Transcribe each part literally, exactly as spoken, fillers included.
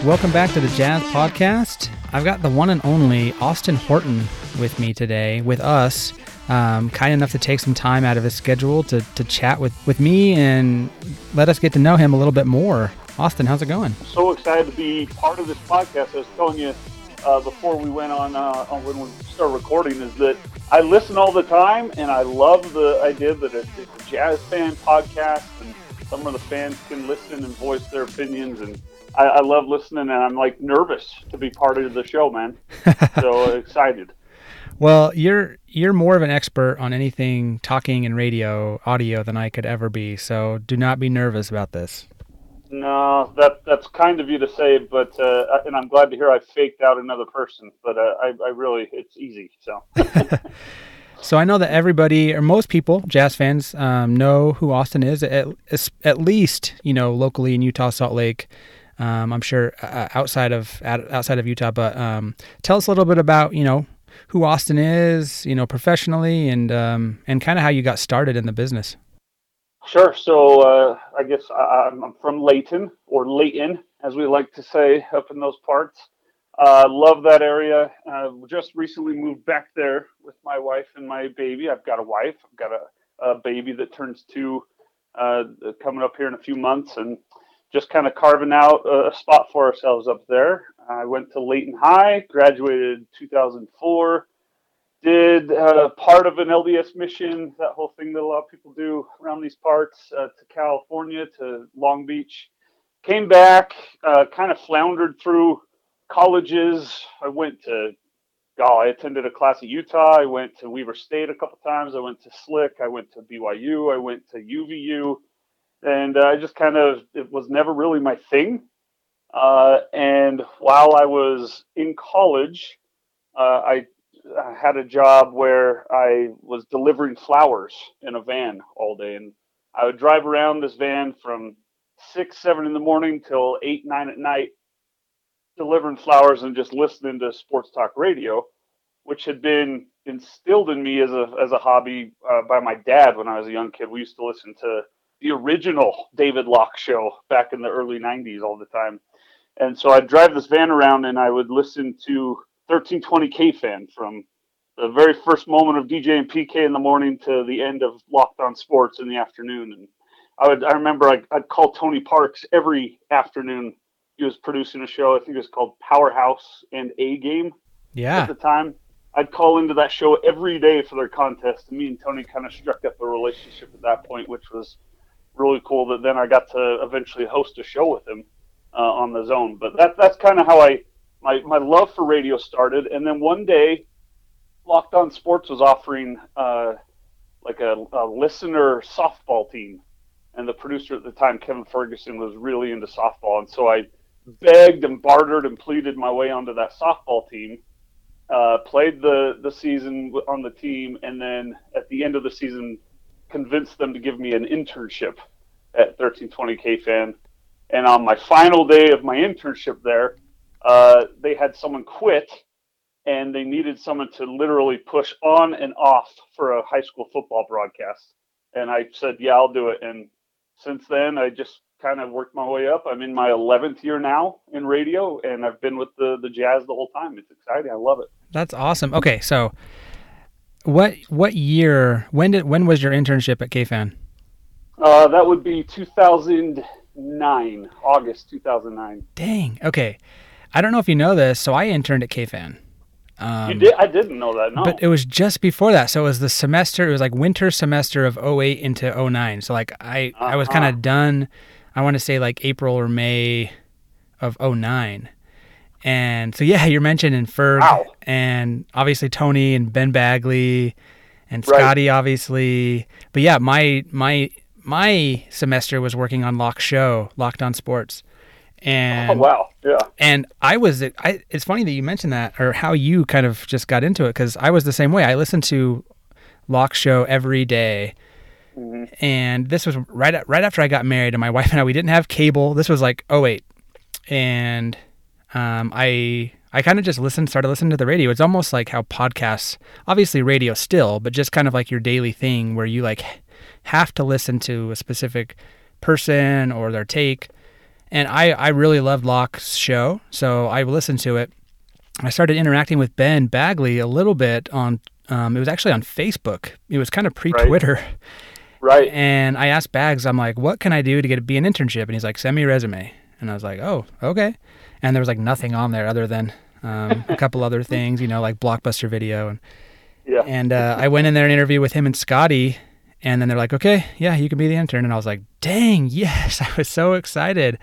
Welcome back to the Jazz Podcast. I've got the one and only Austin Horton with me today, with us, um, kind enough to take some time out of his schedule to, to chat with, with me and let us get to know him a little bit more. Austin, how's it going? So excited to be part of this podcast. I was telling you uh, before we went on, uh, on when we started recording is that I listen all the time, and I love the idea that it's a jazz fan podcast, and some of the fans can listen and voice their opinions, and I, I love listening, and I'm like nervous to be part of the show, man. So excited. Well, you're you're more of an expert on anything talking and radio audio than I could ever be, so do not be nervous about this. No, that that's kind of you to say, but uh, and I'm glad to hear I faked out another person, but uh, I, I really, it's easy, so. So I know that everybody, or most people, jazz fans, um, know who Austin is, at, at least, you know, locally in Utah, Salt Lake. Um, I'm sure uh, outside of outside of Utah, but um, tell us a little bit about, you know, who Austin is, you know, professionally, and um, and kind of how you got started in the business. Sure. So uh, I guess I, I'm from Layton, or Layton, as we like to say up in those parts. Uh, love that area. Uh, just recently moved back there with my wife and my baby. I've got a wife. I've got a, a baby that turns two uh, coming up here in a few months, and just kind of carving out a spot for ourselves up there. I went to Layton High, graduated two thousand four, did uh, part of an L D S mission, that whole thing that a lot of people do around these parts, uh, to California, to Long Beach. Came back, uh, kind of floundered through colleges. I went to, oh, I attended a class at Utah. I went to Weber State a couple times. I went to Slick. I went to B Y U. I went to U V U. And uh, I just kind of, it was never really my thing. Uh, and while I was in college, uh, I, I had a job where I was delivering flowers in a van all day. And I would drive around this van from six, seven in the morning till eight, nine at night, delivering flowers and just listening to sports talk radio, which had been instilled in me as a, as a hobby uh, by my dad when I was a young kid. We used to listen to the original David Locke show back in the early nineties all the time. And so I'd drive this van around and I would listen to thirteen twenty K Fan from the very first moment of D J and P K in the morning to the end of Locked On Sports in the afternoon. And I would, I remember I'd, I'd call Tony Parks every afternoon. He was producing a show, I think it was called Powerhouse and A Game. Yeah. At the time. I'd call into that show every day for their contest. And me and Tony kind of struck up a relationship at that point, which was really cool, that then I got to eventually host a show with him uh, on the Zone. But that that's kind of how I my, my love for radio started. And then one day, Locked On Sports was offering uh, like a, a listener softball team. And the producer at the time, Kevin Ferguson, was really into softball. And so I begged and bartered and pleaded my way onto that softball team, uh, played the, the season on the team, and then at the end of the season, convinced them to give me an internship at thirteen twenty K Fan. And on my final day of my internship there, uh, they had someone quit, and they needed someone to literally push on and off for a high school football broadcast. And I said, yeah, I'll do it. And since then, I just kind of worked my way up. I'm in my eleventh year now in radio, and I've been with the, the Jazz the whole time. It's exciting. I love it. That's awesome. Okay, so What what year? When did when was your internship at K F A N? Uh, that would be two thousand nine, August two thousand nine. Dang. Okay, I don't know if you know this. So I interned at K F A N. Um, you did? I didn't know that. No. But it was just before that. So it was the semester. It was like winter semester of oh eight into oh nine. So like I uh-huh. I was kind of done. I want to say like April or May of oh nine. And so, yeah, you're mentioning Ferg wow. and obviously Tony and Ben Bagley and Scotty, right. obviously. But yeah, my my my semester was working on Locke's show, Locked On Sports. And oh, wow, yeah. And I was, I, it's funny that you mentioned that, or how you kind of just got into it, because I was the same way. I listened to Locke's show every day. Mm-hmm. And this was right right after I got married, and my wife and I, we didn't have cable. This was like oh eight. And Um, I I kind of just listened, started listening to the radio. It's almost like how podcasts, obviously radio still, but just kind of like your daily thing where you like have to listen to a specific person or their take. And I, I really loved Locke's show, so I listened to it. I started interacting with Ben Bagley a little bit on, um, it was actually on Facebook. It was kind of pre-Twitter. Right. Right. And I asked Bags, I'm like, what can I do to get to be an internship? And he's like, send me a resume. And I was like, oh, okay. And there was like nothing on there other than um, a couple other things, you know, like Blockbuster Video. And, yeah. and uh, I went in there and interviewed with him and Scotty. And then they're like, okay, yeah, you can be the intern. And I was like, dang, yes. I was so excited.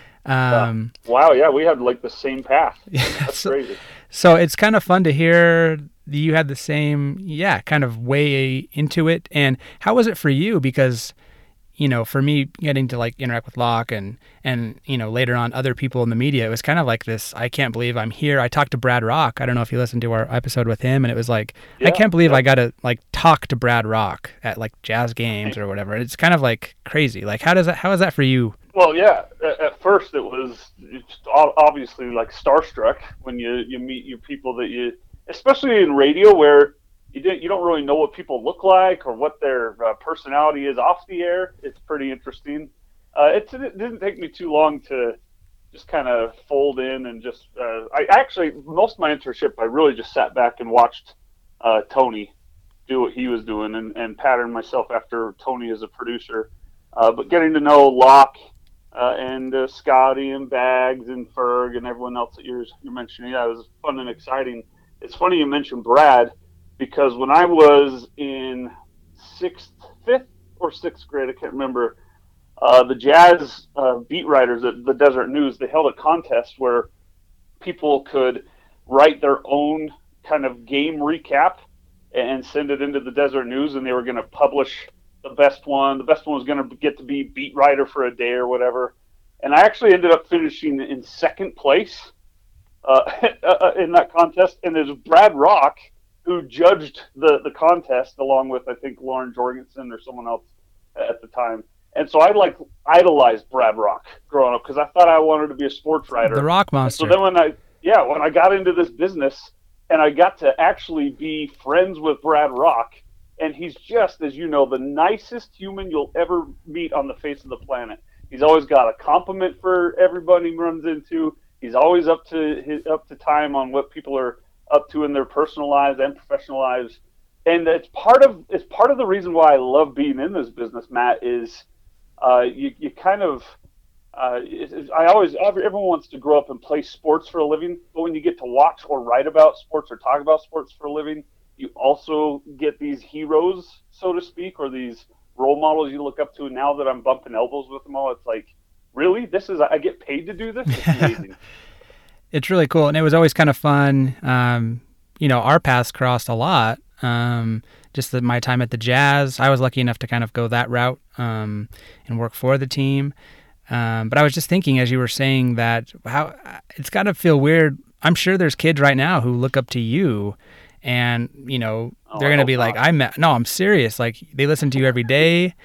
Um, uh, wow, yeah, we had like the same path. Yeah, That's so, crazy. So it's kind of fun to hear that you had the same, yeah, kind of way into it. And how was it for you? Because, you know, for me getting to like interact with Locke and, and, you know, later on other people in the media, it was kind of like this, I can't believe I'm here. I talked to Brad Rock. I don't know if you listened to our episode with him, and it was like, yeah, I can't believe yeah. I got to like talk to Brad Rock at like jazz games or whatever. It's kind of like crazy. Like, how does that, how is that for you? Well, yeah, at, at first it was just obviously like starstruck when you, you meet you people that you, especially in radio where you didn't, you don't really know what people look like or what their uh, personality is off the air. It's pretty interesting. Uh, it, it didn't take me too long to just kind of fold in and just. Uh, I actually most of my internship I really just sat back and watched uh, Tony do what he was doing and, and patterned myself after Tony as a producer. Uh, but getting to know Locke uh, and uh, Scotty and Bags and Ferg and everyone else that you're you're mentioning, yeah, it was fun and exciting. It's funny you mentioned Brad. Because when I was in sixth, fifth or sixth grade, I can't remember, uh, the jazz uh, beat writers at the Desert News, they held a contest where people could write their own kind of game recap and send it into the Desert News, and they were going to publish the best one. The best one was going to get to be beat writer for a day or whatever. And I actually ended up finishing in second place uh, in that contest, and there's Brad Rock, who judged the, the contest along with, I think, Lauren Jorgensen or someone else at the time. And so I, like, idolized Brad Rock growing up because I thought I wanted to be a sports writer. The Rock Monster. And so then when I, yeah, when I got into this business and I got to actually be friends with Brad Rock, and he's just, as you know, the nicest human you'll ever meet on the face of the planet. He's always got a compliment for everybody he runs into. He's always up to his, up to time on what people are up to in their personal lives and professional lives. And it's part of it's part of the reason why I love being in this business, Matt, is uh, you, you kind of, uh, I always, everyone wants to grow up and play sports for a living, but when you get to watch or write about sports or talk about sports for a living, you also get these heroes, so to speak, or these role models you look up to. And now that I'm bumping elbows with them all, it's like, really? This is, I get paid to do this? It's amazing. It's really cool. And it was always kind of fun. Um, you know, our paths crossed a lot. Um, just the, my time at the Jazz, I was lucky enough to kind of go that route um, and work for the team. Um, but I was just thinking as you were saying that, how it's got to feel weird. I'm sure there's kids right now who look up to you and, you know, oh, they're going to be not. like, I met, no, I'm serious. Like they listen to you every day.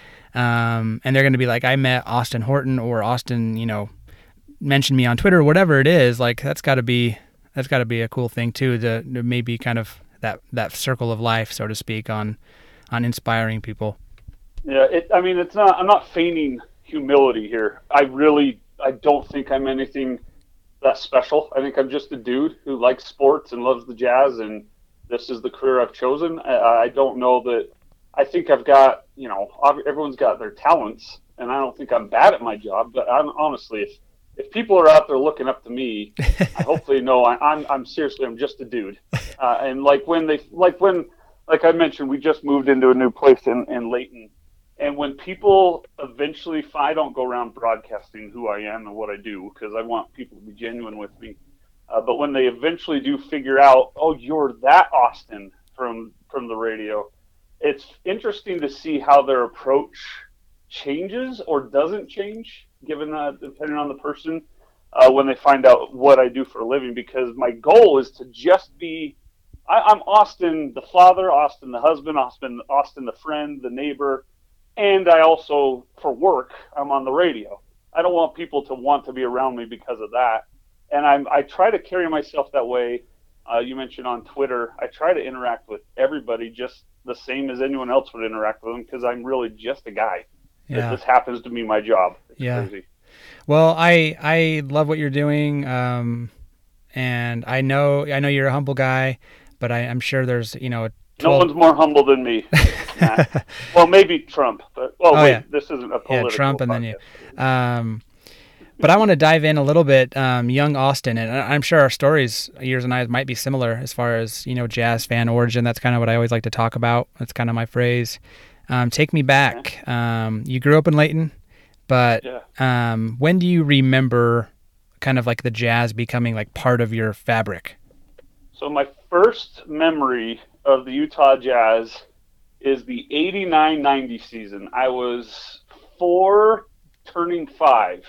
Um, and they're going to be like, I met Austin Horton or Austin, you know, mention me on Twitter, whatever it is. Like that's got to be that's got to be a cool thing too, to, to maybe kind of that that circle of life, so to speak, on on inspiring people. Yeah, it, I mean, it's not. I'm not feigning humility here. I really, I don't think I'm anything that special. I think I'm just a dude who likes sports and loves the Jazz, and this is the career I've chosen. I, I don't know that. I think I've got, you know, everyone's got their talents, and I don't think I'm bad at my job. But I'm honestly, if If people are out there looking up to me, I hopefully know I, I'm I'm seriously I'm just a dude. Uh, and like when they like when like I mentioned, we just moved into a new place in, in Layton, and when people eventually, I don't go around broadcasting who I am and what I do because I want people to be genuine with me. Uh, but when they eventually do figure out, oh, you're that Austin from from the radio, it's interesting to see how their approach changes or doesn't change. Given that, depending on the person, uh, when they find out what I do for a living, because my goal is to just be, I, I'm Austin the father, Austin the husband, Austin, Austin the friend, the neighbor, and I also, for work, I'm on the radio. I don't want people to want to be around me because of that, and I'm, I try to carry myself that way. Uh, you mentioned on Twitter, I try to interact with everybody just the same as anyone else would interact with them because I'm really just a guy. Yeah. This happens to be my job. It's yeah. crazy. Well, I I love what you're doing, um, and I know I know you're a humble guy, but I, I'm sure there's you know No twelve. one's more humble than me. Nah. Well, maybe Trump, but oh Oh yeah, wait, this isn't a yeah, political Trump, and then you. podcast. Um, but I want to dive in a little bit, um, young Austin, and I- I'm sure our stories, yours and I, might be similar as far as you know jazz fan origin. That's kind of what I always like to talk about. That's kind of my phrase. Um, take me Okay. back. Um, you grew up in Layton, but Yeah. um, when do you remember kind of like the jazz becoming like part of your fabric? So my first memory of the Utah Jazz is the eighty-nine ninety season. I was four, turning five,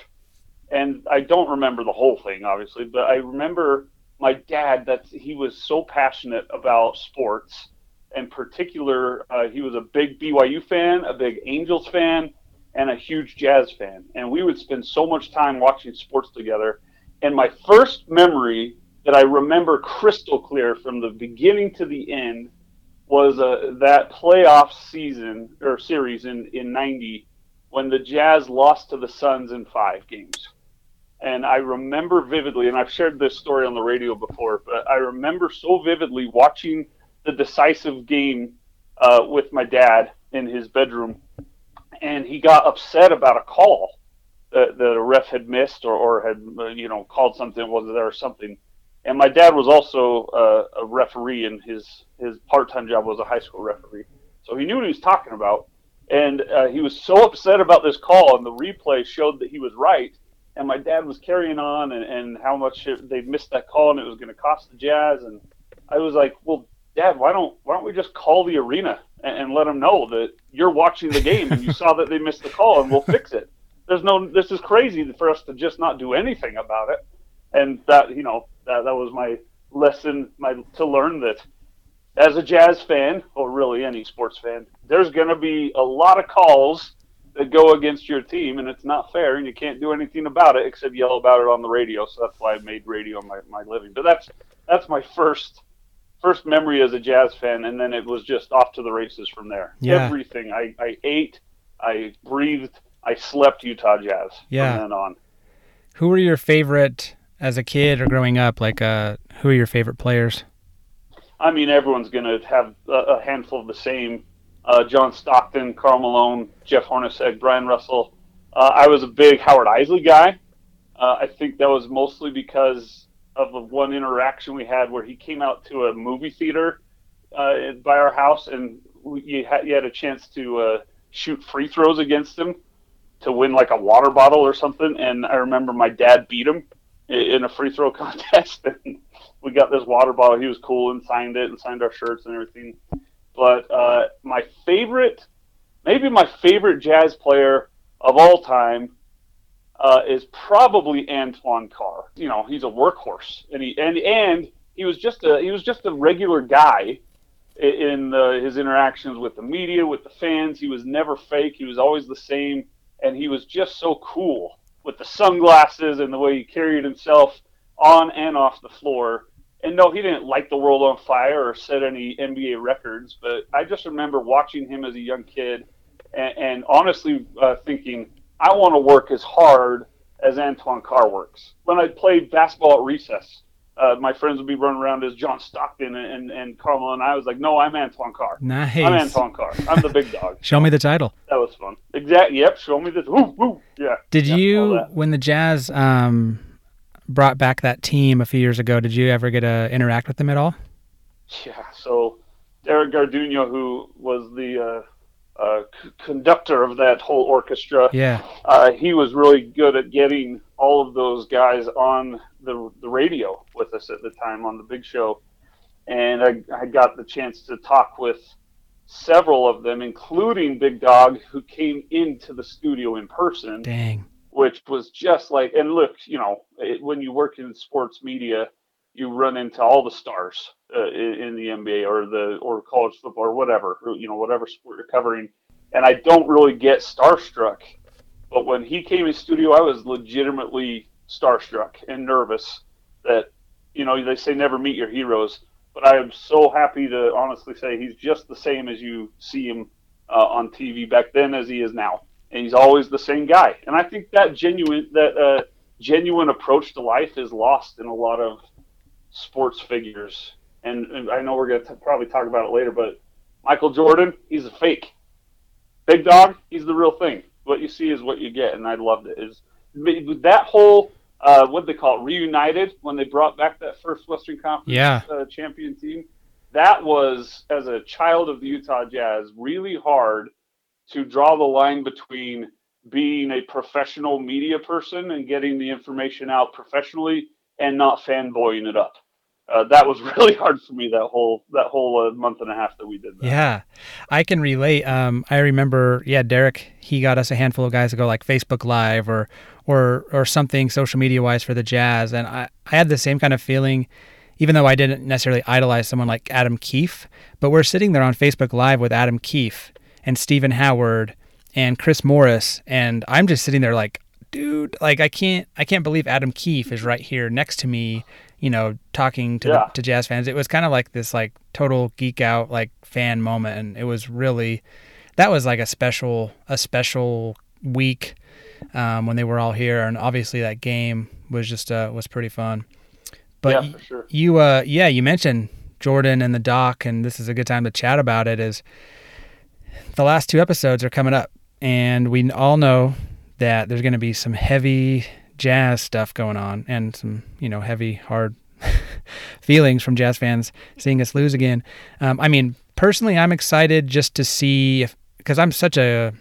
and I don't remember the whole thing, obviously, but I remember my dad that he was so passionate about sports. In particular, uh, he was a big B Y U fan, a big Angels fan, and a huge Jazz fan. And we would spend so much time watching sports together. And my first memory that I remember crystal clear from the beginning to the end was uh, that playoff season or series in, in ninety when the Jazz lost to the Suns in five games. And I remember vividly, and I've shared this story on the radio before, but I remember so vividly watching the decisive game uh, with my dad in his bedroom, and he got upset about a call that, that a ref had missed or, or had uh, you know called something wasn't there or something. And my dad was also uh, a referee, and his his part time job was a high school referee, so he knew what he was talking about. And uh, he was so upset about this call, and the replay showed that he was right. And my dad was carrying on, and, and how much it, they'd missed that call, and it was going to cost the Jazz. And I was like, "Well, Dad, why don't why don't we just call the arena and, and let them know that you're watching the game and you saw that they missed the call, and we'll fix it." There's no, this is crazy for us to just not do anything about it. And that, you know, that, that was my lesson, my to learn that as a Jazz fan, or really any sports fan, there's going to be a lot of calls that go against your team, and it's not fair, and you can't do anything about it except yell about it on the radio. So that's why I made radio my, my living. But that's that's my first first memory as a Jazz fan, and then it was just off to the races from there. Yeah. Everything I, I ate, I breathed, I slept Utah Jazz Yeah. from then on. Who were your favorite as a kid or growing up? Like, uh, who are your favorite players? I mean, everyone's going to have a, a handful of the same. Uh, John Stockton, Karl Malone, Jeff Hornacek, Brian Russell. Uh, I was a big Howard Eisley guy. Uh, I think that was mostly because of the one interaction we had where he came out to a movie theater uh, by our house, and we, you, had, you had a chance to uh, shoot free throws against him to win like a water bottle or something. And I remember my dad beat him in a free throw contest, and we got this water bottle. He was cool and signed it and signed our shirts and everything. But uh, my favorite, maybe my favorite Jazz player of all time uh, is probably Antoine Carr. You know, he's a workhorse, and he and and he was just a he was just a regular guy in uh, his interactions with the media, with the fans. He was never fake. He was always the same, and he was just so cool with the sunglasses and the way he carried himself on and off the floor. And no, he didn't light the world on fire or set any N B A records, but I just remember watching him as a young kid and, and honestly uh, thinking, I want to work as hard as Antoine Carr works. When I played basketball at recess, uh, my friends would be running around as John Stockton and, and, and Carmelo, and I was like, no, I'm Antoine Carr. Nice. I'm Antoine Carr. I'm the big dog. Show me the title. That was fun. Exactly. Yep. Show me this. Woo, woo. Yeah. Did yep, you, when the Jazz um, brought back that team a few years ago, did you ever get to interact with them at all? Yeah. So Derek Garduno, who was the uh, uh, c- conductor of that whole orchestra, Yeah. uh, he was really good at getting all of those guys on the the radio with us at the time on the Big Show. And I, I got the chance to talk with several of them, including Big Dog, who came into the studio in person. Dang. Which was just like, and look, you know, it, when you work in sports media, you run into all the stars uh, in, in the N B A or the or college football or whatever, or, you know, whatever sport you're covering. And I don't really get starstruck, but when he came in studio, I was legitimately starstruck and nervous. That, you know, they say never meet your heroes, but I am so happy to honestly say he's just the same as you see him uh, on T V back then as he is now. and he's always the same guy. And I think that genuine that uh, genuine approach to life is lost in a lot of sports figures. And, and I know we're going to probably talk about it later, but Michael Jordan, he's a fake. Big Dog, he's the real thing. What you see is what you get, and I loved it. Is that whole uh, what they call it, reunited, when they brought back that first Western Conference yeah. uh, champion team. That was, as a child of the Utah Jazz, really hard to draw the line between being a professional media person and getting the information out professionally and not fanboying it up. Uh, that was really hard for me, that whole that whole uh, month and a half that we did that. Yeah, I can relate. Um, I remember, yeah, Derek, he got us a handful of guys to go like Facebook Live or or or something social media wise for the Jazz, and I, I had the same kind of feeling, even though I didn't necessarily idolize someone like Adam Keefe, but we're sitting there on Facebook Live with Adam Keefe and Stephen Howard and Chris Morris, and I'm just sitting there like, dude, like I can't I can't believe Adam Keefe is right here next to me, you know, talking to yeah. the, to Jazz fans. It was kind of like this like total geek out like fan moment, and it was really, that was like a special a special week um, when they were all here, and obviously that game was just uh, was pretty fun. But yeah, for sure. you uh yeah you mentioned Jordan and the doc, and this is a good time to chat about it. Is the last two episodes are coming up, and we all know that there's going to be some heavy Jazz stuff going on, and some, you know, heavy, hard feelings from Jazz fans seeing us lose again. Um, I mean, personally, I'm excited just to see if, because I'm such a,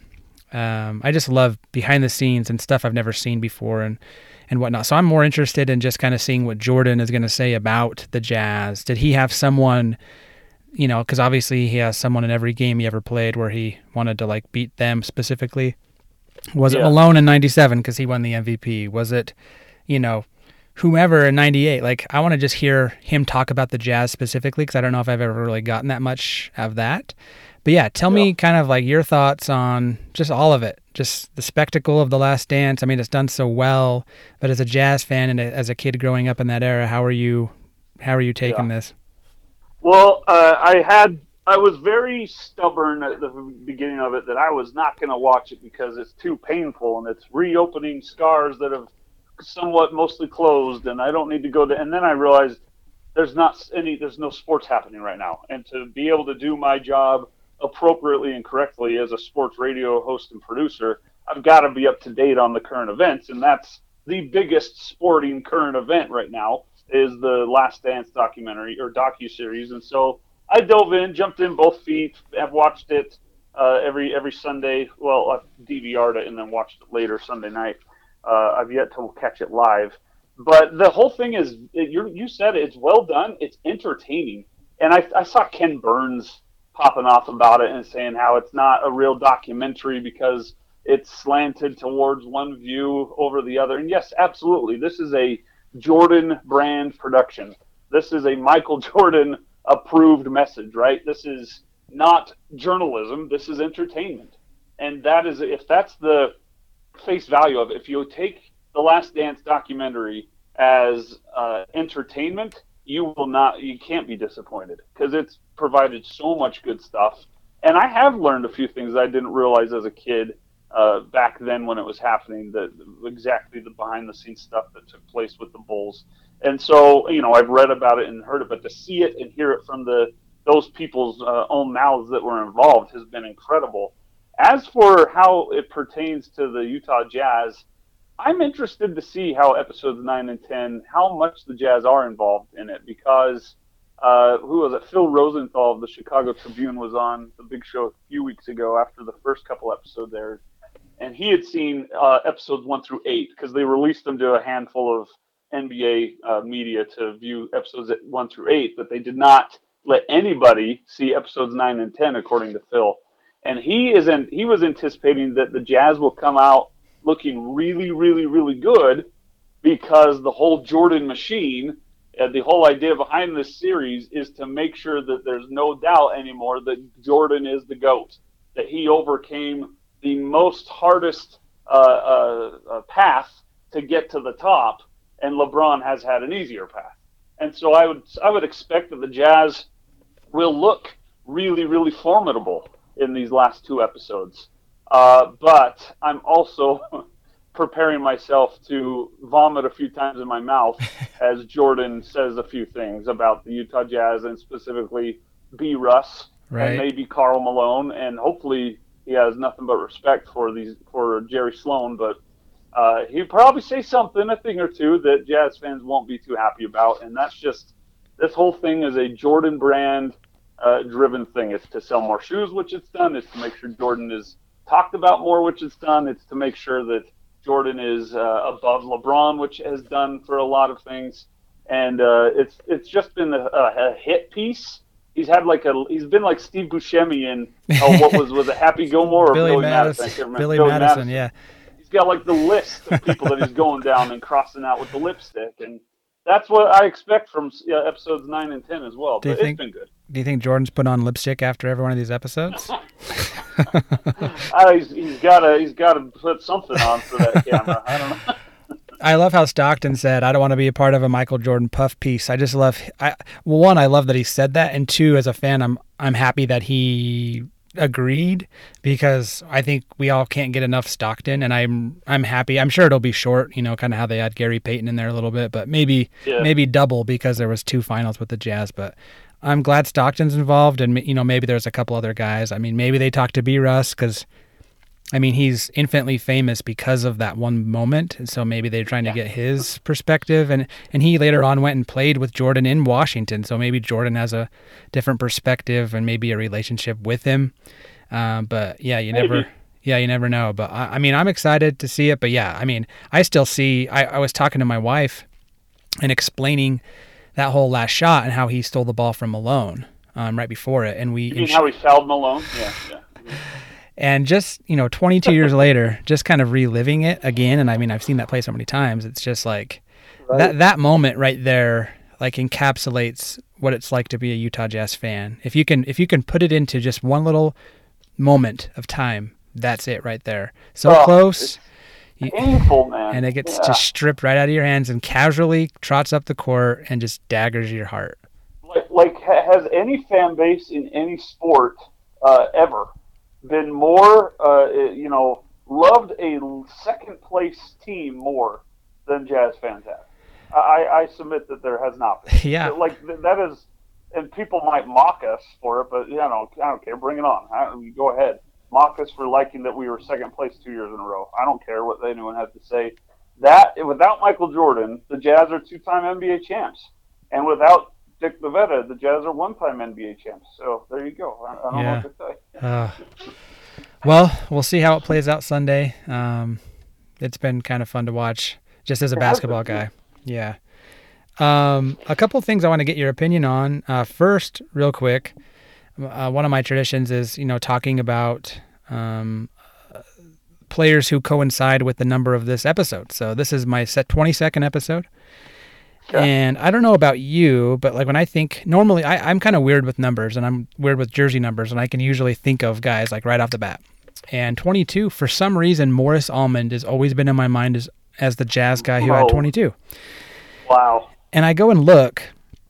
um, I just love behind the scenes and stuff I've never seen before and, and whatnot. So I'm more interested in just kind of seeing what Jordan is going to say about the Jazz. Did he have someone, you know, because obviously he has someone in every game he ever played where he wanted to like beat them specifically. Was yeah. it Malone in ninety-seven because he won the M V P? Was it, you know, whomever in ninety-eight? Like, I want to just hear him talk about the Jazz specifically, because I don't know if I've ever really gotten that much of that. But yeah, tell yeah. me kind of like your thoughts on just all of it, just the spectacle of The Last Dance. I mean, it's done so well, but as a Jazz fan and as a kid growing up in that era, how are you, how are you taking yeah. this? Well, uh, I had, I was very stubborn at the beginning of it that I was not going to watch it because it's too painful and it's reopening scars that have somewhat mostly closed, and I don't need to go to. And then I realized there's not any, there's no sports happening right now, and to be able to do my job appropriately and correctly as a sports radio host and producer, I've got to be up to date on the current events, and that's the biggest sporting current event right now is the Last Dance documentary or docuseries, and so I dove in, jumped in both feet. I've watched it uh, every every Sunday. Well, I've D V R'd it and then watched it later Sunday night. Uh, I've yet to catch it live. But the whole thing is, you you said it, it's well done. It's entertaining. And I, I saw Ken Burns popping off about it and saying how it's not a real documentary because it's slanted towards one view over the other. And yes, absolutely. This is a Jordan brand production. This is a Michael Jordan approved message, right? This is not journalism. This is entertainment. And that is, if that's the face value of it, if you take the Last Dance documentary as uh, entertainment, you will not, you can't be disappointed because it's provided so much good stuff. And I have learned a few things I didn't realize as a kid uh, back then when it was happening, the, exactly the behind the scenes stuff that took place with the Bulls. And so, you know, I've read about it and heard it, but to see it and hear it from the those people's uh, own mouths that were involved has been incredible. As for how it pertains to the Utah Jazz, I'm interested to see how episodes nine and ten, how much the Jazz are involved in it, because uh, who was it? Phil Rosenthal of the Chicago Tribune was on the Big Show a few weeks ago after the first couple episodes aired, and he had seen uh, episodes one through eight because they released them to a handful of N B A uh, media to view episodes at one through eight, but they did not let anybody see episodes nine and ten, according to Phil. And he isn't. He was anticipating that the Jazz will come out looking really, really, really good because the whole Jordan machine, uh, the whole idea behind this series is to make sure that there's no doubt anymore that Jordan is the GOAT, that he overcame the most hardest uh, uh, uh, path to get to the top, and LeBron has had an easier path. And so I would I would expect that the Jazz will look really, really formidable in these last two episodes. Uh, but I'm also preparing myself to vomit a few times in my mouth as Jordan says a few things about the Utah Jazz and specifically B. Russ and Right. maybe Karl Malone, and hopefully he has nothing but respect for these for Jerry Sloan, but uh, he'd probably say something, a thing or two, that Jazz fans won't be too happy about, and that's just this whole thing is a Jordan brand uh, driven thing. It's to sell more shoes, which it's done. It's to make sure Jordan is talked about more, which it's done. It's to make sure that Jordan is uh, above LeBron, which has done for a lot of things, and uh, it's it's just been a, a hit piece. He's had like a he's been like Steve Buscemi in oh, what was was it Happy Gilmore or Billy, Billy Madison. Madison? I can't remember. Billy, Billy Madison, Madison. yeah. He's got like the list of people that he's going down and crossing out with the lipstick, and that's what I expect from uh, episodes nine and ten as well. Do you But think, it's been good. Do you think Jordan's put on lipstick after every one of these episodes? uh, he's he's got to he's got to put something on for that camera. I don't know. I love how Stockton said, "I don't want to be a part of a Michael Jordan puff piece." I just love. I well, one, I love that he said that, and two, as a fan, I'm I'm happy that he agreed because I think we all can't get enough Stockton, and I'm I'm happy. I'm sure it'll be short, you know, kind of how they had Gary Payton in there a little bit, but maybe Yeah. maybe double because there was two finals with the Jazz. But I'm glad Stockton's involved, and you know maybe there's a couple other guys. I mean, maybe they talked to B. Russ because. I mean, he's infinitely famous because of that one moment, and so maybe they're trying to get his perspective. And, and he later on went and played with Jordan in Washington, so maybe Jordan has a different perspective and maybe a relationship with him. Um, but yeah, you Maybe. never, yeah, you never know. But I, I mean, I'm excited to see it. But yeah, I mean, I still see. I, I was talking to my wife and explaining that whole last shot and how he stole the ball from Malone um, right before it, and we. You mean and how he fouled Malone? Yeah, yeah. And just, you know, twenty-two years later, just kind of reliving it again. And I mean, I've seen that play so many times. It's just like Right. that, that moment right there, like encapsulates what it's like to be a Utah Jazz fan. If you can, if you can put it into just one little moment of time, that's it right there. So Oh, close. You- Painful, man. and it gets Yeah. just stripped right out of your hands and casually trots up the court and just daggers your heart. like, like ha- has any fan base in any sport uh, ever been more, uh, you know, loved a second place team more than Jazz fans have? I, I submit that there has not been. Yeah. Like th- that is, and people might mock us for it, but you know, I don't care. Bring it on. I, go ahead. Mock us for liking that we were second place two years in a row. I don't care what anyone has to say. That without Michael Jordan, the Jazz are two-time N B A champs, and without Dick Bavetta, the Jazz are one-time N B A champs. So there you go. I, I don't Yeah. know what to say. Uh, well, we'll see how it plays out Sunday. Um, it's been kind of fun to watch, just as a It has basketball been, guy. Yeah. Um, a couple things I want to get your opinion on. Uh, first, real quick, uh, one of my traditions is, you know, talking about um, uh, players who coincide with the number of this episode. So this is my set twenty-second episode. Okay. And I don't know about you, but like when I think normally I, I'm kind of weird with numbers and I'm weird with jersey numbers, and I can usually think of guys like right off the bat. And twenty-two, for some reason, Morris Almond has always been in my mind as, as the Jazz guy who had Oh. twenty-two. Wow. And I go and look,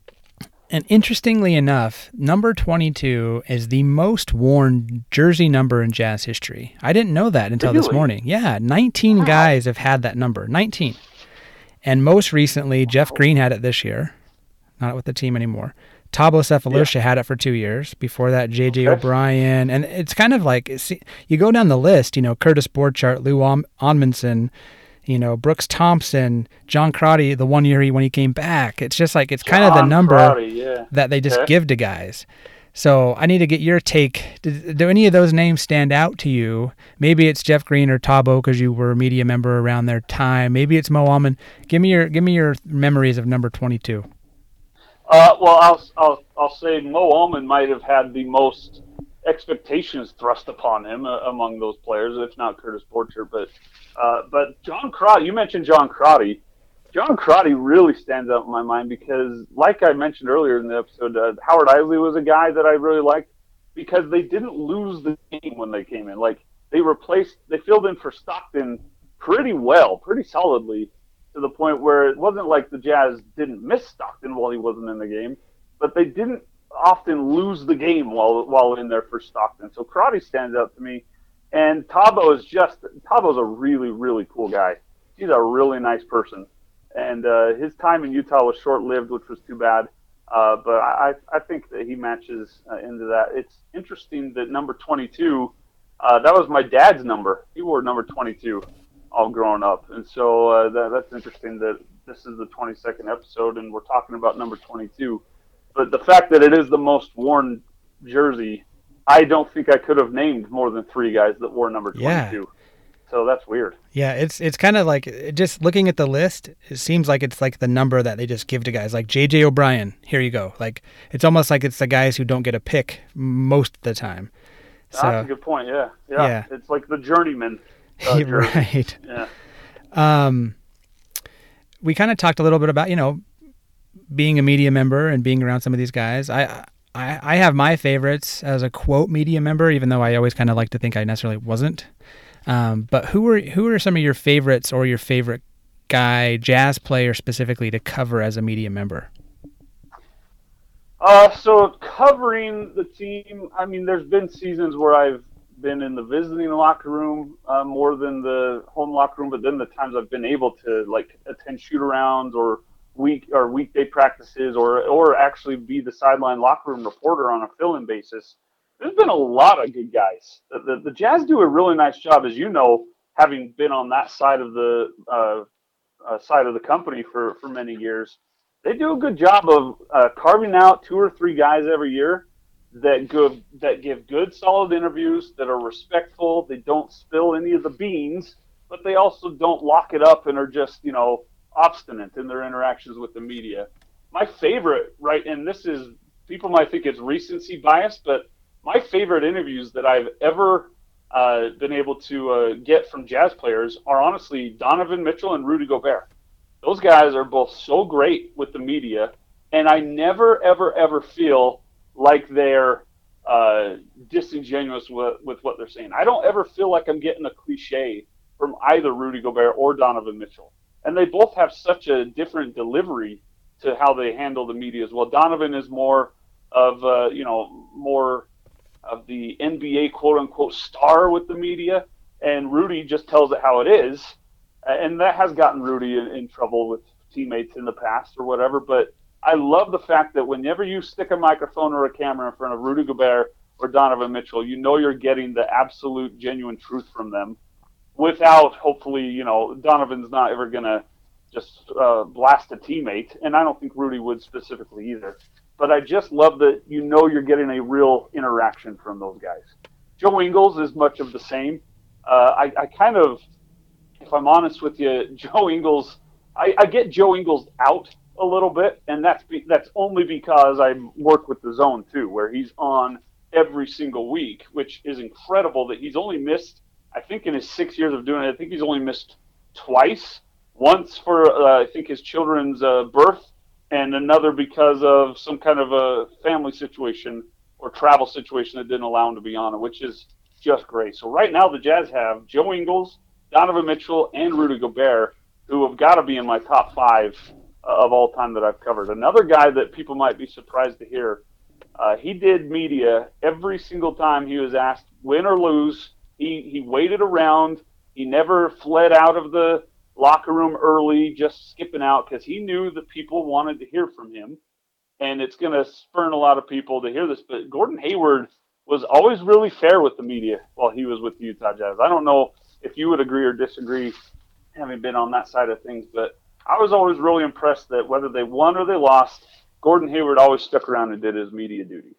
and interestingly enough, number twenty-two is the most worn jersey number in Jazz history. I didn't know that until this Really? morning. Yeah, nineteen Wow. guys have had that number, nineteen. And most recently, Jeff Green had it this year, not with the team anymore. Thabo Sefolosha had it for two years. Before that, J J. Okay. O'Brien. And it's kind of like, it's, you go down the list, you know, Curtis Borchardt, Lou Om- Onmanson, you know, Brooks Thompson, John Crotty, the one year he, when he came back. It's just like, it's kind of the John number Crotty, yeah. that they just Okay. give to guys. So I need to get your take. Do, do any of those names stand out to you? Maybe it's Jeff Green or Thabo because you were a media member around their time. Maybe it's Mo Almond. Give me your give me your memories of number twenty-two. Uh, well, I'll, I'll I'll say Mo Almond might have had the most expectations thrust upon him uh, among those players, if not Curtis Borchardt. But uh, but John Crotty, you mentioned John Crotty. John Crotty really stands out in my mind because, like I mentioned earlier in the episode, uh, Howard Isley was a guy that I really liked because they didn't lose the game when they came in. Like they replaced, they filled in for Stockton pretty well, pretty solidly, to the point where it wasn't like the Jazz didn't miss Stockton while he wasn't in the game, but they didn't often lose the game while while in there for Stockton. So Crotty stands out to me. And Thabo is just Thabo's a really really cool guy. He's a really nice person, and uh, his time in Utah was short lived, which was too bad. Uh, but I I think that he matches uh, into that. It's interesting that number twenty-two, uh, that was my dad's number. He wore number twenty-two all growing up, and so uh, that, that's interesting that this is the twenty-second episode and we're talking about number twenty-two. But the fact that it is the most worn jersey, I don't think I could have named more than three guys that wore number twenty-two. Yeah. So that's weird. Yeah, it's it's kind of like, just looking at the list, it seems like it's like the number that they just give to guys. Like J J O'Brien, here you go. Like, it's almost like it's the guys who don't get a pick most of the time. So, that's a good point, yeah. Yeah, yeah. It's like the journeyman. Uh, right. Yeah. Um, we kind of talked a little bit about, you know, being a media member and being around some of these guys. I I, I have my favorites as a quote media member, even though I always kind of like to think I necessarily wasn't. Um, but who are who are some of your favorites or your favorite guy, jazz player specifically, to cover as a media member? Uh, so covering the team, I mean, there's been seasons where I've been in the visiting locker room uh, more than the home locker room, but then the times I've been able to like attend shoot-arounds or week or weekday practices or or actually be the sideline locker room reporter on a fill-in basis. There's been a lot of good guys. The, the, the Jazz do a really nice job, as you know, having been on that side of the uh, uh, side of the company for, for many years. They do a good job of uh, carving out two or three guys every year that give that give good, solid interviews, that are respectful. They don't spill any of the beans, but they also don't lock it up and are just, you know, obstinate in their interactions with the media. My favorite, right, and this is, people might think it's recency bias, but my favorite interviews that I've ever uh, been able to uh, get from Jazz players are honestly Donovan Mitchell and Rudy Gobert. Those guys are both so great with the media, and I never, ever, ever feel like they're uh, disingenuous with, with what they're saying. I don't ever feel like I'm getting a cliche from either Rudy Gobert or Donovan Mitchell. And they both have such a different delivery to how they handle the media as well. Donovan is more of, uh, you know, more of the N B A quote-unquote star with the media, and Rudy just tells it how it is. And that has gotten Rudy in, in trouble with teammates in the past or whatever, but I love the fact that whenever you stick a microphone or a camera in front of Rudy Gobert or Donovan Mitchell, you know you're getting the absolute genuine truth from them without, hopefully, you know, Donovan's not ever going to just uh, blast a teammate, and I don't think Rudy would specifically either. But I just love that you know you're getting a real interaction from those guys. Joe Ingles is much of the same. Uh, I, I kind of, if I'm honest with you, Joe Ingles, I, I get Joe Ingles out a little bit, and that's be, that's only because I work with the Zone too, where he's on every single week, which is incredible that he's only missed, I think in his six years of doing it, I think he's only missed twice. Once for, uh, I think, his children's uh, birth, and another because of some kind of a family situation or travel situation that didn't allow him to be on it, which is just great. So right now the Jazz have Joe Ingles, Donovan Mitchell, and Rudy Gobert, who have got to be in my top five uh, of all time that I've covered. Another guy that people might be surprised to hear, uh, he did media every single time he was asked, win or lose. He, he waited around. He never fled out of the locker room early, just skipping out, because he knew that people wanted to hear from him, and it's going to spurn a lot of people to hear this. But Gordon Hayward was always really fair with the media while he was with the Utah Jazz. I don't know if you would agree or disagree, having been on that side of things, but I was always really impressed that whether they won or they lost, Gordon Hayward always stuck around and did his media duties.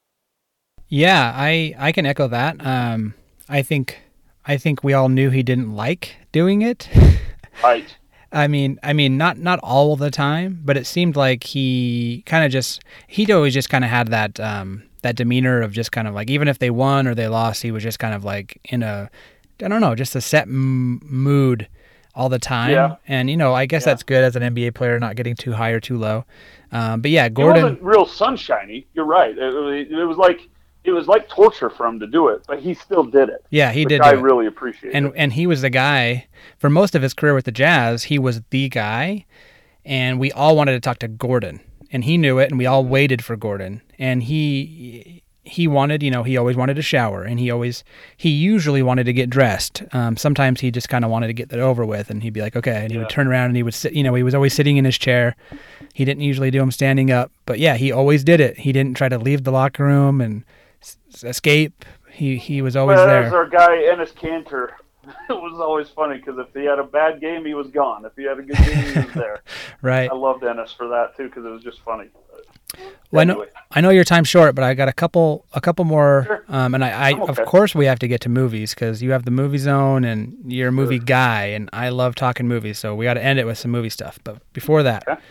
Yeah, I, I can echo that. Um, I think I think we all knew he didn't like doing it. Right. I mean, I mean, not not all the time, but it seemed like he kind of just he'd always just kind of had that um, that demeanor of just kind of like, even if they won or they lost, he was just kind of like in a, I don't know, just a set m- mood all the time. Yeah. And you know, I guess yeah. that's good as an N B A player, not getting too high or too low. Um, but yeah, Gordon. It wasn't real sunshiny. You're right. It, it was like. It was like torture for him to do it, but he still did it. Yeah, he which did. I do really appreciate. And it. and he was the guy for most of his career with the Jazz. He was the guy, and we all wanted to talk to Gordon, and he knew it, and we all waited for Gordon. And he, he wanted, you know, he always wanted to shower, and he always, he usually wanted to get dressed. Um, sometimes he just kind of wanted to get that over with, and he'd be like, okay, and he yeah. would turn around and he would sit, you know, he was always sitting in his chair. He didn't usually do them standing up, but yeah, he always did it. He didn't try to leave the locker room and s- escape. He he was always well, there. There's our guy, Ennis Cantor. It was always funny because if he had a bad game, he was gone. If he had a good game, he was there. Right. I loved Ennis for that too because it was just funny. Well, anyway. I know I know your time's short, but I got a couple a couple more, sure. um, and I, I okay. of course we have to get to movies because you have the movie zone and you're a movie sure. guy, and I love talking movies, so we got to end it with some movie stuff. But before that, okay.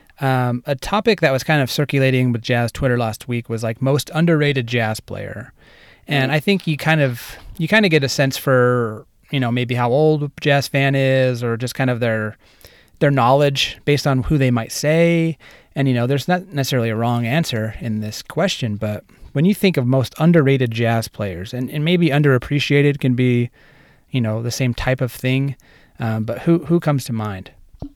um, a topic that was kind of circulating with Jazz Twitter last week was like most underrated jazz player, and mm-hmm. I think you kind of you kind of get a sense for, you know, maybe how old a jazz fan is, or just kind of their their knowledge based on who they might say. And, you know, there's not necessarily a wrong answer in this question, but when you think of most underrated jazz players, and, and maybe underappreciated can be, you know, the same type of thing, um, but who who comes to mind?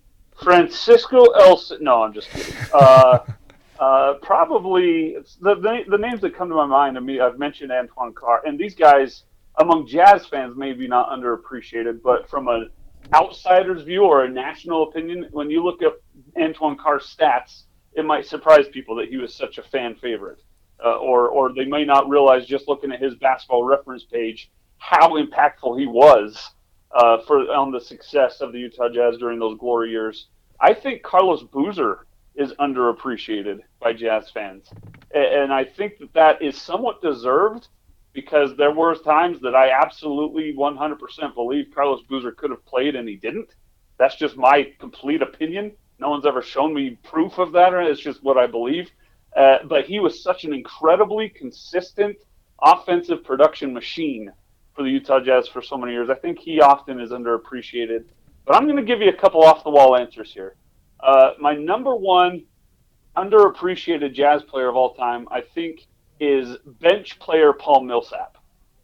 Francisco Elson. No, I'm just kidding. Uh, uh, probably the, the the names that come to my mind. I mean, I've mentioned Antoine Carr, and these guys among jazz fans maybe not underappreciated, but from an outsider's view or a national opinion, when you look at Antoine Carr's stats, it might surprise people that he was such a fan favorite, uh, or or they may not realize just looking at his basketball reference page how impactful he was uh, for on the success of the Utah Jazz during those glory years. I think Carlos Boozer is underappreciated by Jazz fans, and, and I think that that is somewhat deserved because there were times that I absolutely one hundred percent believe Carlos Boozer could have played and he didn't. That's just my complete opinion. No one's ever shown me proof of that, or it's just what I believe. Uh, but he was such an incredibly consistent offensive production machine for the Utah Jazz for so many years. I think he often is underappreciated. But I'm going to give you a couple off-the-wall answers here. Uh, my number one underappreciated Jazz player of all time, I think, is bench player Paul Millsap.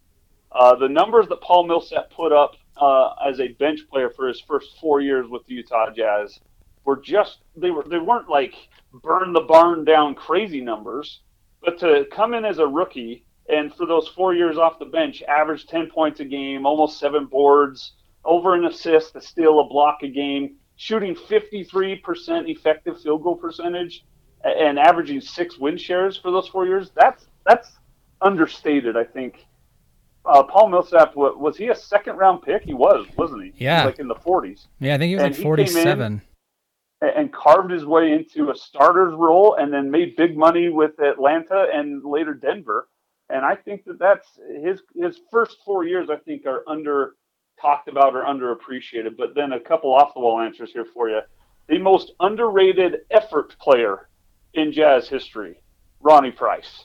Uh, the numbers that Paul Millsap put up uh, as a bench player for his first four years with the Utah Jazz were just, they were they weren't like burn the barn down crazy numbers, but to come in as a rookie and for those four years off the bench, average ten points a game, almost seven boards, over an assist, a steal, a block a game, shooting fifty-three percent effective field goal percentage, and averaging six win shares for those four years, that's that's understated, I think. Uh, Paul Millsap, was he a second-round pick? He was, wasn't he? Yeah. He was like in the forties. Yeah, I think he was and like forty-seven. And carved his way into a starter's role and then made big money with Atlanta and later Denver. And I think that that's his his first four years, I think, are under talked about or underappreciated. But then a couple off-the-wall answers here for you. The most underrated effort player in Jazz history, Ronnie Price.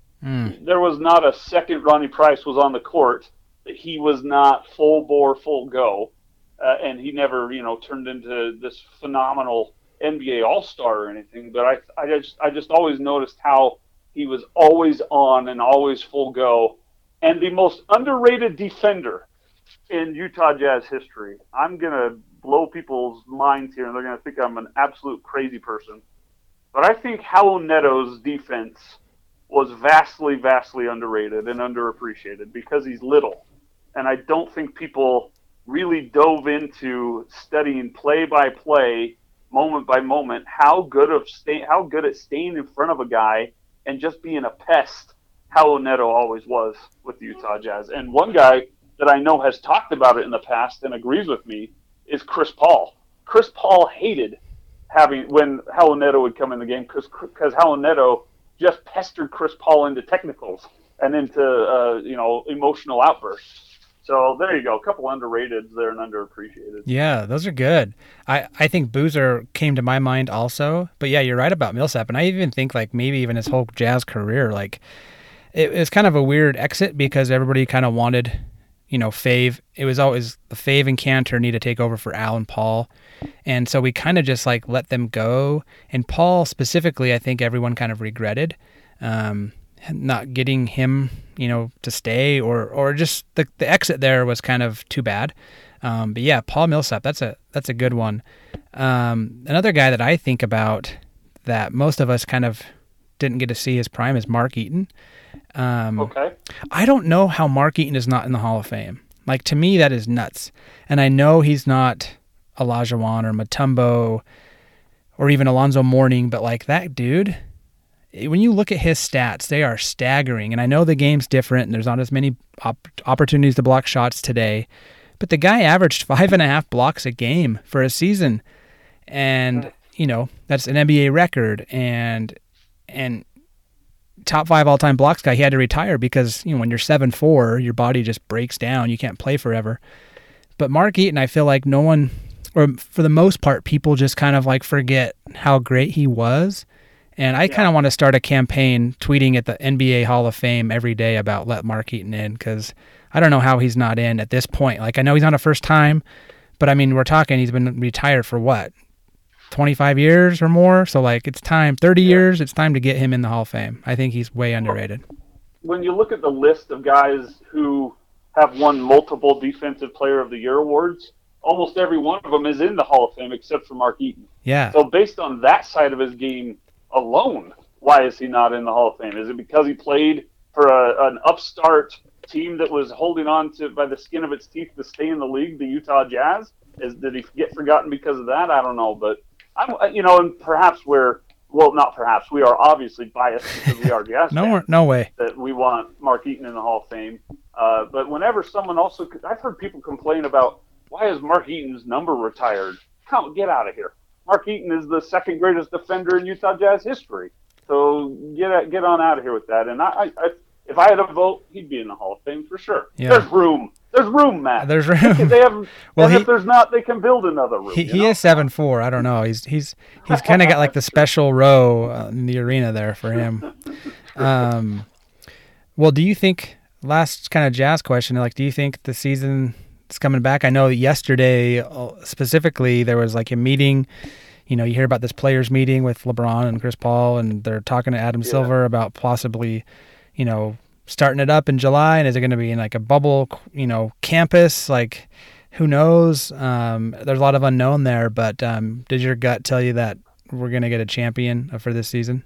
Mm. There was not a second Ronnie Price was on the court that he was not full bore, full go. Uh, and he never, you know, turned into this phenomenal N B A All-Star or anything. But I, I just, I just always noticed how he was always on and always full go, and the most underrated defender in Utah Jazz history. I'm gonna blow people's minds here, and they're gonna think I'm an absolute crazy person. But I think Raul Neto's defense was vastly, vastly underrated and underappreciated because he's little, and I don't think people really dove into studying play by play, moment by moment, how good of stay, how good at staying in front of a guy and just being a pest. Raul Neto always was with the Utah Jazz. And one guy that I know has talked about it in the past and agrees with me is Chris Paul. Chris Paul hated having when Raul Neto would come in the game because because Raul Neto just pestered Chris Paul into technicals and into uh, you know emotional outbursts. So there you go. A couple underrated there and underappreciated. Yeah, those are good. I, I think Boozer came to my mind also. But yeah, you're right about Millsap. And I even think like maybe even his whole Jazz career, like it was kind of a weird exit because everybody kind of wanted, you know, Fave. It was always the Fave and Cantor need to take over for Al and Paul. And so we kind of just like let them go. And Paul specifically, I think everyone kind of regretted. Um, not getting him, you know, to stay or or just the the exit there was kind of too bad. Um, but yeah, Paul Millsap, that's a that's a good one. Um, another guy that I think about that most of us kind of didn't get to see his prime is Mark Eaton. Um, okay. I don't know how Mark Eaton is not in the Hall of Fame. Like, to me, that is nuts. And I know he's not Olajuwon or Mutombo or even Alonzo Mourning, but like that dude, when you look at his stats, they are staggering. And I know the game's different and there's not as many op- opportunities to block shots today, but the guy averaged five and a half blocks a game for a season. And, you know, that's an N B A record. And, and, top five all-time blocks guy. He had to retire because, you know, when you're seven four, your body just breaks down. You can't play forever. But Mark Eaton, I feel like no one, or for the most part, people just kind of like forget how great he was. And I yeah. kind of want to start a campaign tweeting at the N B A Hall of Fame every day about let Mark Eaton in, because I don't know how he's not in at this point. Like, I know he's not a first time, but I mean, we're talking, he's been retired for what? twenty-five years or more. So like it's time, thirty yeah. years, it's time to get him in the Hall of Fame. I think he's way underrated. When you look at the list of guys who have won multiple Defensive Player of the Year awards, almost every one of them is in the Hall of Fame except for Mark Eaton. Yeah. So based on that side of his game alone, why is he not in the Hall of Fame? Is it because he played for a, an upstart team that was holding on to by the skin of its teeth to stay in the league, the Utah Jazz? Is, did he get forgotten because of that? I don't know, but I'm, you know, and perhaps we're, well, not perhaps, we are obviously biased because we are Jazz no, fans, no way that we want Mark Eaton in the Hall of Fame. Uh, but whenever someone also, I've heard people complain about, why is Mark Eaton's number retired? Come, get out of here. Mark Eaton is the second greatest defender in Utah Jazz history. So get get on out of here with that. And I, I, if I had a vote, he'd be in the Hall of Fame for sure. Yeah. There's room. There's room, Matt. There's room. They have, well, and he, if there's not, they can build another room. He, you he know? is seven four. I don't know. He's he's he's kind of got like the special row uh, in the arena there for him. Um, well, do you think, last kind of Jazz question, like, do you think the season is coming back? I know yesterday uh, specifically there was like a meeting. You know, you hear about this players meeting with LeBron and Chris Paul, and they're talking to Adam yeah. Silver about possibly, you know, starting it up in July, and is it going to be in like a bubble, you know, campus? Like, who knows? Um, there's a lot of unknown there, but um, did your gut tell you that we're going to get a champion for this season?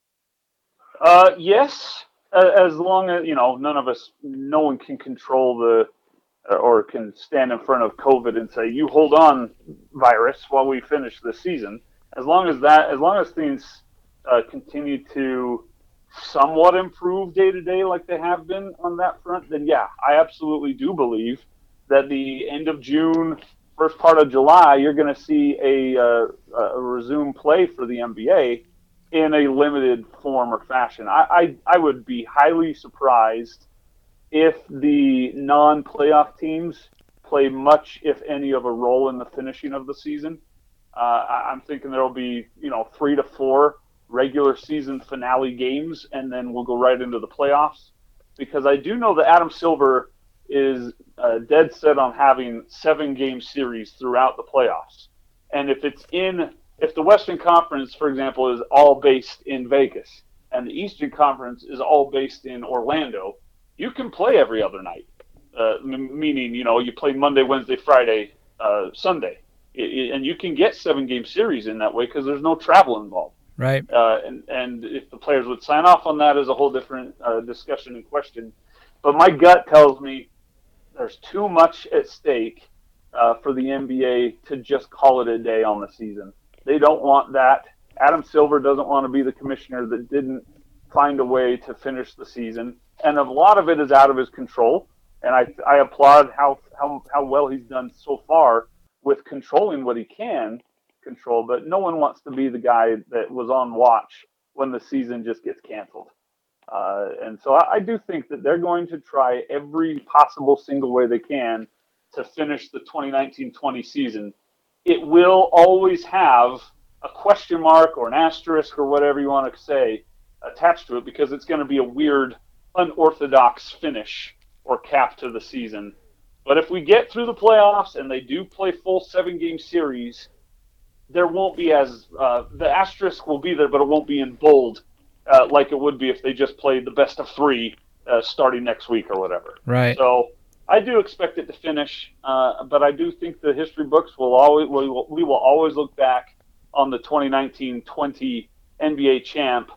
Uh, yes, uh, as long as, you know, none of us, no one can control the, uh, or can stand in front of COVID and say, you hold on, virus, while we finish the season. As long as that, as long as things uh, continue to somewhat improve day to day like they have been on that front, then yeah, I absolutely do believe that the end of June, first part of July, you're going to see a, uh, a resume play for the N B A in a limited form or fashion. I, I, I would be highly surprised if the non-playoff teams play much, if any, of a role in the finishing of the season. Uh, I, I'm thinking there will be, you know, three to four regular season finale games, and then we'll go right into the playoffs. Because I do know that Adam Silver is uh, dead set on having seven game series throughout the playoffs. And if it's in, if the Western Conference, for example, is all based in Vegas, and the Eastern Conference is all based in Orlando, you can play every other night. Uh, m- meaning, you know, you play Monday, Wednesday, Friday, uh, Sunday. It, it, and you can get seven game series in that way because there's no travel involved. Right. Uh, and, and if the players would sign off on that is a whole different uh, discussion and question. But my gut tells me there's too much at stake uh, for the N B A to just call it a day on the season. They don't want that. Adam Silver doesn't want to be the commissioner that didn't find a way to finish the season. And a lot of it is out of his control. And I, I applaud how, how, how well he's done so far with controlling what he can control, but no one wants to be the guy that was on watch when the season just gets canceled. Uh, and so I, I do think that they're going to try every possible single way they can to finish the twenty nineteen twenty season. It will always have a question mark or an asterisk or whatever you want to say attached to it because it's going to be a weird, unorthodox finish or cap to the season. But if we get through the playoffs and they do play full seven-game series, there won't be as uh, the asterisk will be there, but it won't be in bold uh, like it would be if they just played the best of three uh, starting next week or whatever. Right. So I do expect it to finish, uh, but I do think the history books will always we will, we will always look back on the twenty nineteen twenty N B A champ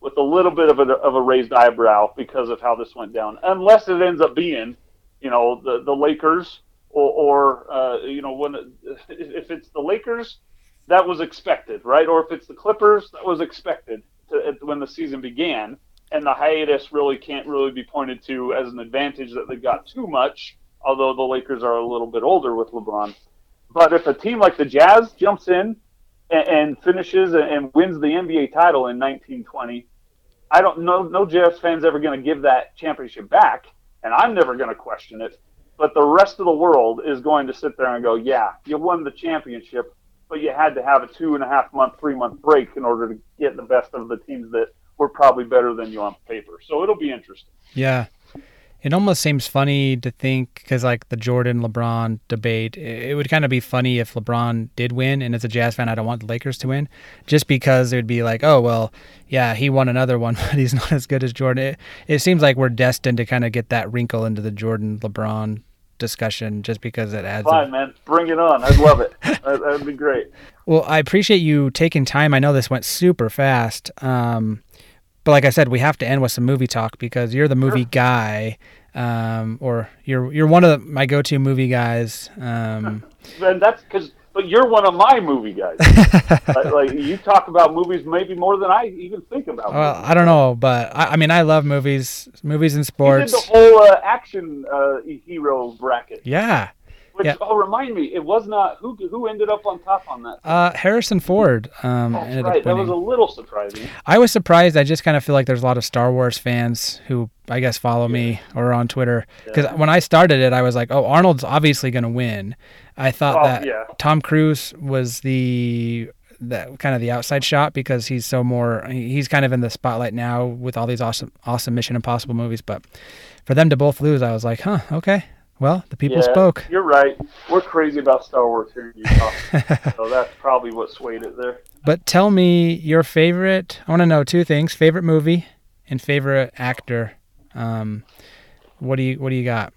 with a little bit of a, of a raised eyebrow because of how this went down. Unless it ends up being, you know, the, the Lakers or, or uh, you know, when if it's the Lakers, that was expected, right? Or if it's the Clippers, that was expected to, when the season began. And the hiatus really can't really be pointed to as an advantage that they got too much, although the Lakers are a little bit older with LeBron. But if a team like the Jazz jumps in and, and finishes and wins the N B A title in nineteen twenty, I don't know, no Jazz fan's ever going to give that championship back, and I'm never going to question it. But the rest of the world is going to sit there and go, yeah, you won the championship, but you had to have a two and a half month, three month break in order to get the best of the teams that were probably better than you on paper. So it'll be interesting. Yeah. It almost seems funny to think, because like the Jordan LeBron debate, it would kind of be funny if LeBron did win, and as a Jazz fan I don't want the Lakers to win, just because it would be like, oh well, yeah, he won another one, but he's not as good as Jordan. It, it seems like we're destined to kind of get that wrinkle into the Jordan LeBron discussion, just because it adds fine a... man, bring it on. I'd love it. that, that'd be great. Well, I appreciate you taking time. I know this went super fast, um but like I said, we have to end with some movie talk, because you're the movie sure. guy, um, or you're you're one of the, my go-to movie guys. Um, and that's because, but you're one of my movie guys. like, like you talk about movies maybe more than I even think about. Well, movies. I don't know, but I, I mean, I love movies, movies and sports. You did the whole uh, action uh, hero bracket. Yeah. Which, yeah. oh, remind me, it was not, who who ended up on top on that? Uh, Harrison Ford. Um, That's ended right, up that was a little surprising. I was surprised. I just kind of feel like there's a lot of Star Wars fans who, I guess, follow yeah. me or are on Twitter. Because yeah. when I started it, I was like, oh, Arnold's obviously going to win. I thought oh, that yeah. Tom Cruise was the, the kind of the outside shot, because he's so more, he's kind of in the spotlight now with all these awesome, awesome Mission Impossible movies. But for them to both lose, I was like, huh, okay. Well, the people yeah, spoke. You're right. We're crazy about Star Wars here in Utah. So that's probably what swayed it there. But tell me your favorite, I want to know two things, favorite movie and favorite actor. Um, what do you what do you got?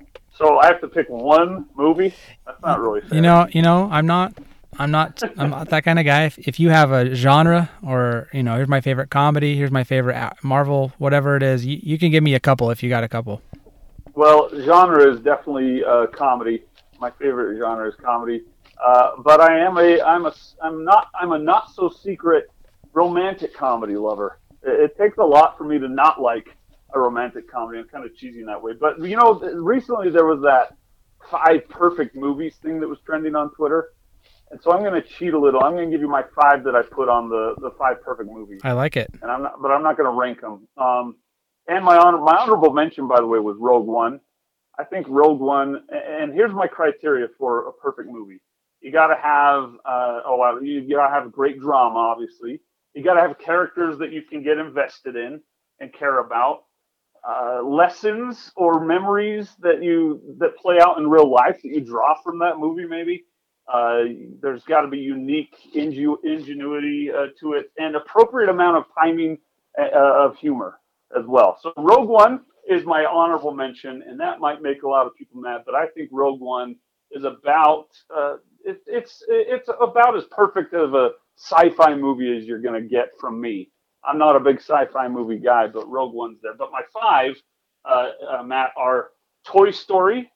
So I have to pick one movie? That's not really fair. You know, you know, I'm not I'm not I'm not that kind of guy. If, if you have a genre, or, you know, here's my favorite comedy, here's my favorite Marvel, whatever it is, you, you can give me a couple if you got a couple. Well, genre is definitely uh, comedy. My favorite genre is comedy. Uh, but I am a I'm a I'm not I'm a not so secret romantic comedy lover. It, it takes a lot for me to not like a romantic comedy. I'm kind of cheesy in that way. But you know, recently there was that five perfect movies thing that was trending on Twitter, and so I'm going to cheat a little. I'm going to give you my five that I put on the the five perfect movies. I like it. And I'm not, but I'm not going to rank them. Um, And my honor, my honorable mention, by the way, was Rogue One. I think Rogue One, and here's my criteria for a perfect movie. You got to have, uh, oh, you got to have great drama, obviously. You got to have characters that you can get invested in and care about. Uh, lessons or memories that you that play out in real life that you draw from that movie, maybe. Uh, there's got to be unique ingen- ingenuity uh, to it, and appropriate amount of timing uh, of humor as well. So Rogue One is my honorable mention, and that might make a lot of people mad, but I think Rogue One is about uh, it, it's it's about as perfect of a sci-fi movie as you're going to get from me. I'm not a big sci-fi movie guy, but Rogue One's there. But my five, uh, uh, Matt, are Toy Story,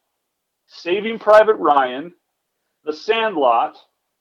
Saving Private Ryan, The Sandlot,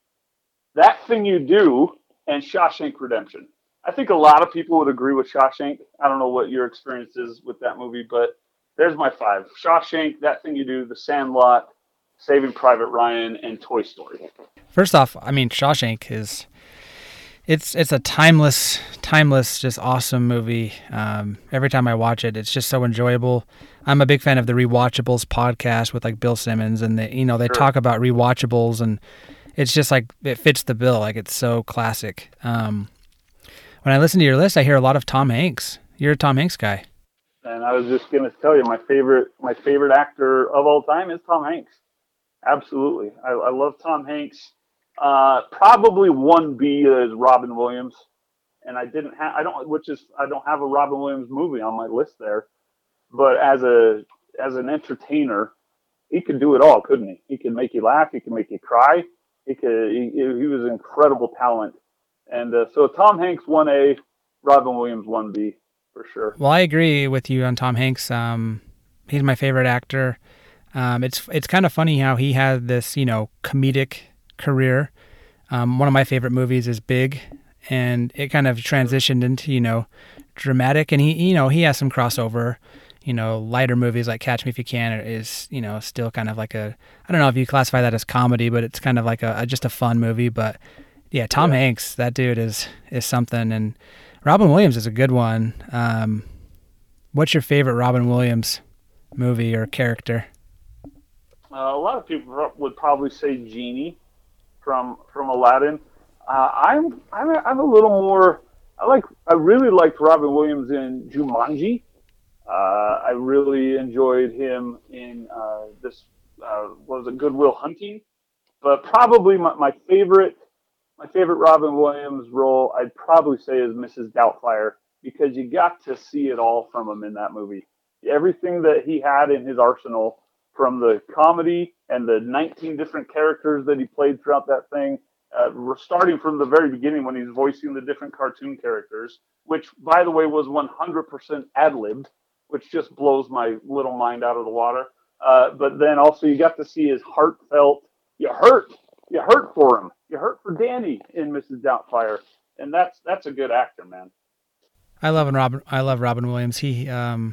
That Thing You Do, and Shawshank Redemption. I think a lot of people would agree with Shawshank. I don't know what your experience is with that movie, but there's my five. Shawshank, That Thing You Do, The Sandlot, Saving Private Ryan, and Toy Story. First off, I mean, Shawshank is, it's it's a timeless, timeless, just awesome movie. Um, every time I watch it, it's just so enjoyable. I'm a big fan of the Rewatchables podcast with like Bill Simmons, and they, you know, they Sure. talk about rewatchables, and it's just like, it fits the bill. Like, it's so classic. Um, When I listen to your list, I hear a lot of Tom Hanks. You're a Tom Hanks guy. And I was just going to tell you, my favorite my favorite actor of all time is Tom Hanks. Absolutely. I, I love Tom Hanks. Uh, probably one B is Robin Williams. And I didn't have, I don't, which is, I don't have a Robin Williams movie on my list there. But as a, as an entertainer, he could do it all, couldn't he? He could make you laugh. He could make you cry. He could, he, he was an incredible talent. And uh, so Tom Hanks, one A, Robin Williams one B for sure. Well, I agree with you on Tom Hanks. Um, he's my favorite actor. Um, it's it's kind of funny how he had this, you know, comedic career. Um, one of my favorite movies is Big, and it kind of transitioned into, you know, dramatic. And he, you know, he has some crossover. You know, lighter movies like Catch Me If You Can is, you know, still kind of like a, I don't know if you classify that as comedy, but it's kind of like a, a just a fun movie. But yeah, Tom yeah. Hanks, that dude is is something, and Robin Williams is a good one. Um, what's your favorite Robin Williams movie or character? Uh, a lot of people would probably say Genie from from Aladdin. Uh, I'm I'm a, I'm a little more. I like I really liked Robin Williams in Jumanji. Uh, I really enjoyed him in uh, this, uh, what was it, Good Will Hunting. But probably my, my favorite my favorite Robin Williams role, I'd probably say, is Missus Doubtfire, because you got to see it all from him in that movie. Everything that he had in his arsenal, from the comedy and the nineteen different characters that he played throughout that thing, uh, starting from the very beginning when he's voicing the different cartoon characters, which, by the way, was one hundred percent ad-libbed, which just blows my little mind out of the water. Uh, but then also you got to see his heartfelt, you hurt, you hurt for him. You hurt for Danny in Missus Doubtfire. And that's that's a good actor, man. I love Robin. I love Robin Williams. He um,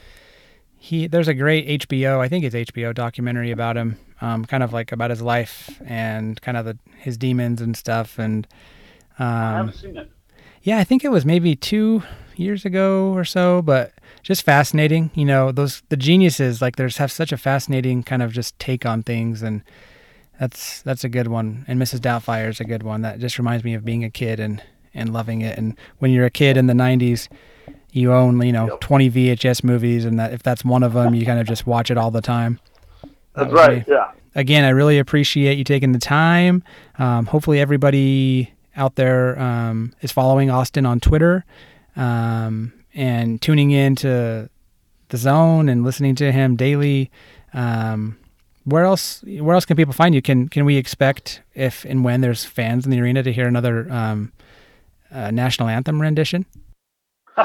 he. There's a great H B O. I think it's H B O documentary about him, um, kind of like about his life and kind of the his demons and stuff. And um, I haven't seen it. Yeah, I think it was maybe two years ago or so, but just fascinating. You know, those the geniuses, like, there's have such a fascinating kind of just take on things, and that's that's a good one. And Missus Doubtfire is a good one. That just reminds me of being a kid and, and loving it. And when you're a kid in the nineties, you own, you know, yep. twenty V H S movies, and that if that's one of them, you kind of just watch it all the time. That's that right, me. Yeah. Again, I really appreciate you taking the time. Um, hopefully everybody out there um, is following Austin on Twitter um, and tuning in to The Zone and listening to him daily. Um, where else where else can people find you? Can can we expect, if and when there's fans in the arena, to hear another um, uh, national anthem rendition? if,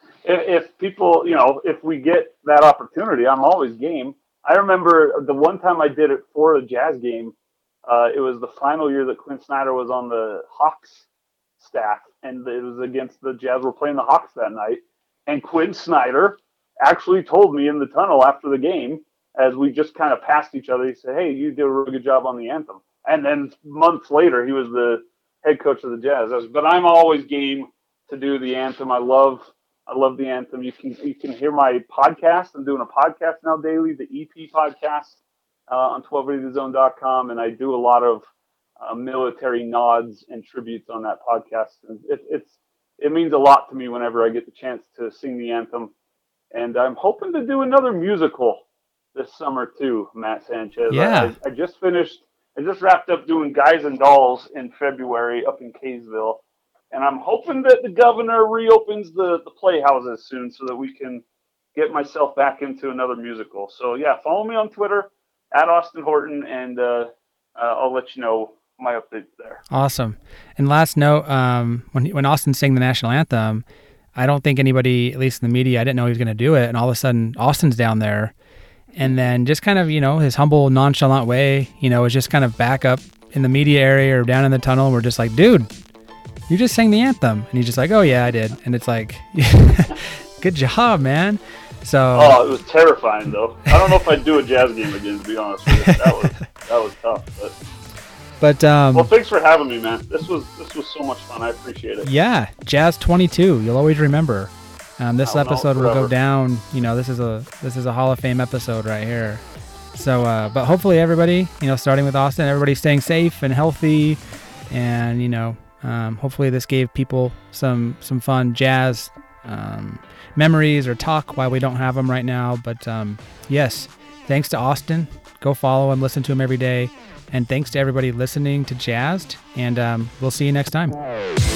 if people, you know, if we get that opportunity, I'm always game. I remember the one time I did it for a Jazz game. Uh, it was the final year that Quinn Snyder was on the Hawks staff, and it was against the Jazz. We're playing the Hawks that night, and Quinn Snyder actually told me in the tunnel after the game, as we just kind of passed each other, he said, "Hey, you did a really good job on the anthem." And then months later, he was the head coach of the Jazz. Was, but I'm always game to do the anthem. I love, I love the anthem. You can you can hear my podcast. I'm doing a podcast now daily, the E P podcast. Uh, on twelve eighty the zone dot com, and I do a lot of uh, military nods and tributes on that podcast. And it, it's it means a lot to me whenever I get the chance to sing the anthem. And I'm hoping to do another musical this summer too, Matt Sanchez. Yeah. I, I just finished, I just wrapped up doing Guys and Dolls in February up in Kaysville, and I'm hoping that the governor reopens the the playhouses soon so that we can get myself back into another musical. So yeah, follow me on Twitter at Austin Horton, and uh, uh, I'll let you know my updates there. Awesome. And last note, um, when when Austin sang the national anthem, I don't think anybody, at least in the media, I didn't know he was going to do it. And all of a sudden, Austin's down there, and then just kind of, you know, his humble, nonchalant way, you know, was just kind of back up in the media area or down in the tunnel. And we're just like, dude, you just sang the anthem, and he's just like, oh yeah, I did. And it's like, good job, man. So, oh, it was terrifying though. I don't know if I'd do a Jazz game again, to be honest with you. That was that was tough. But, but um, well, thanks for having me, man. This was this was so much fun. I appreciate it. Yeah, Jazz twenty-two. You'll always remember. Um, this I'll episode will go down. You know, this is a this is a Hall of Fame episode right here. So, uh, but hopefully everybody, you know, starting with Austin, everybody's staying safe and healthy, and you know, um, hopefully this gave people some some fun jazz Um, memories or talk while we don't have them right now. But um, yes, thanks to Austin. Go follow him, listen to him every day. And thanks to everybody listening to Jazzed. And um, we'll see you next time.